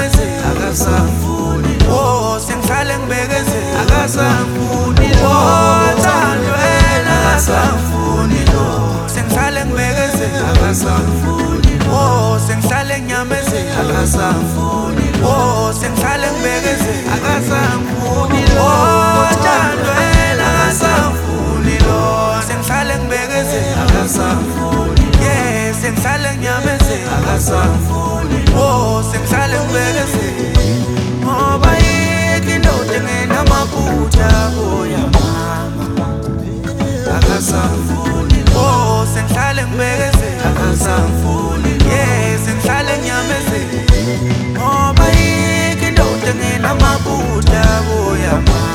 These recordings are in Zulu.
nginyamezela akasangifuni oh sengihlale ngibekezela akasangifuni lo thandwela akasangifuni lo sengihlale ngibekezela akasangifuni oh sengihlale nginyamezela akasangifuni oh sengihlale ngibekezela akasangifuni lo thandwela akasangifuni lo sengihlale ngibekezela akasangifuni yeah sengihlale nginyamezela akasangifuni oh sengihlale ngibekezela ngoba yiki indoda engenamaphutha boya mama akasangifuni oh sengihlale ngibekezela akasangifuni yeah sengihlale nginyamezela ngoba yiki indoda engenamaphutha boya mama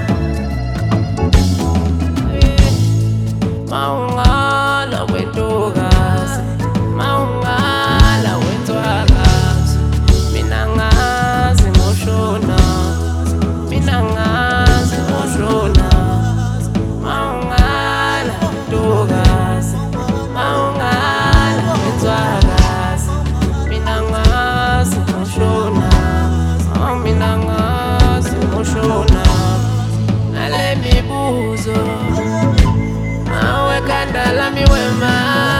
Maungala wentokazi maungala wenzwakazi mina ngazi ngoshona mina ngazi ngoshona maungala wentokazi maungala wenzwakazi mina ngazi ngoshona mina ngazi ngoshona nale mibuzo kandala miwema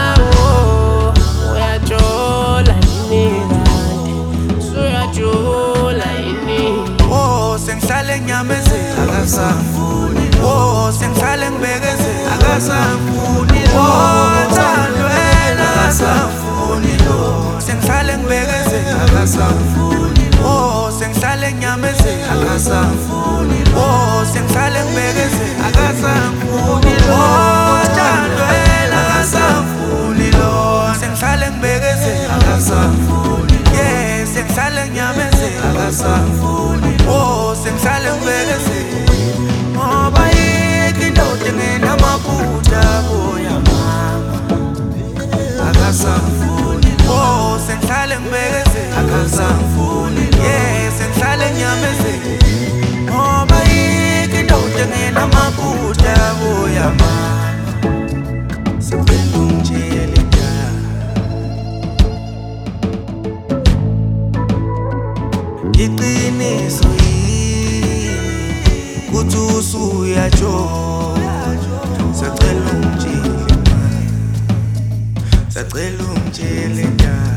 uyajola yini kanti suyajola yini oh sengihlale nginyamezela akasangifuni oh sengihlale ngibekezela akasangifuni oh thandwela akasangifuni lo sengihlale ngibekezela akasangifuni oh sengihlale nginyamezela akasangifuni oh sengihlale ngibekezela akasangifuni lo thandwela akasangifuni lo sengihlale ngibekezela akasangifuni yeah sengihlale nginyamezela akasangifuni oh sengihlale ngibekezela ngoba yiki indoda engenamaphutha boya mama akasangifuni oh sengihlale ngibekezela akasangifuni yeah sengihlale nginyamezela ngoba yiki indoda engenamaphutha boya mama sicela ungitshele iqiniso yini kuthi usuyajola sacela ungitshele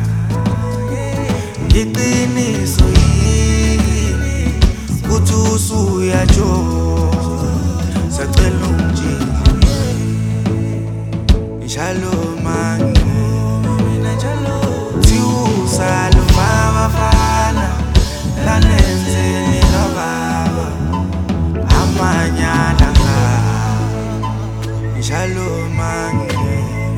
iqiniso yini kuthi usuyajola sacela ungitshele njalo manje thiusalo bafana lanenzeni kababa amanyala ngabo njalo manje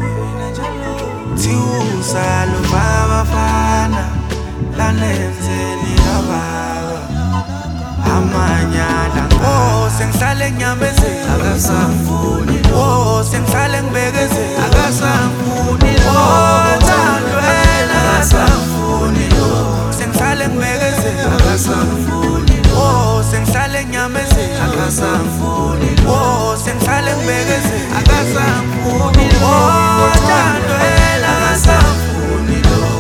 thiusalo bafana lanenzeni kababa amanyala oh sengihlale nginyamezela akasangifuni oh sengihlale ngibekezela akasangifuni oh thandwela akasangifuni sengihlale ngibekezela akasangifuni oh sengihlale nginyamezela akasangifuni oh sengihlale ngibekezela akasangifuni oh thandwela akasangifuni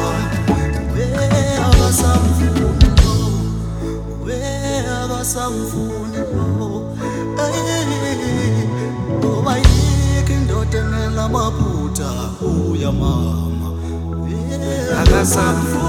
akasangifuni ngoba yiki indoda engenamaphutha uya mama akasangifuni